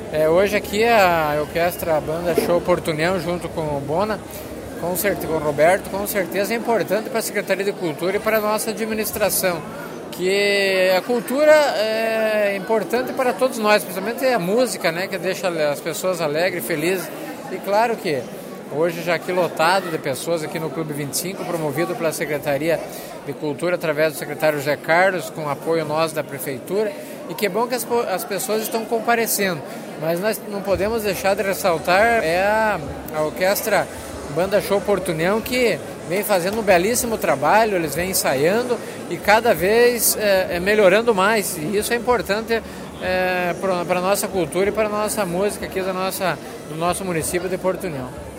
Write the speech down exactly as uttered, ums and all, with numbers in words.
É, hoje aqui a orquestra a Banda Show Porto União, junto com o Bona, com, certe, com o Roberto, com certeza é importante para a Secretaria de Cultura e para a nossa administração, que a cultura é importante para todos nós, principalmente a música, né, que deixa as pessoas alegres, felizes. E claro que hoje já aqui lotado de pessoas aqui no Clube vinte e cinco, promovido pela Secretaria de Cultura através do secretário José Carlos, com apoio nós da Prefeitura, e que é bom que as, as pessoas estão comparecendo, mas nós não podemos deixar de ressaltar é a, a orquestra Banda Show Porto União, que vem fazendo um belíssimo trabalho, eles vêm ensaiando e cada vez é, é melhorando mais, e isso é importante é, para a nossa cultura e para a nossa música aqui da nossa, do nosso município de Porto União.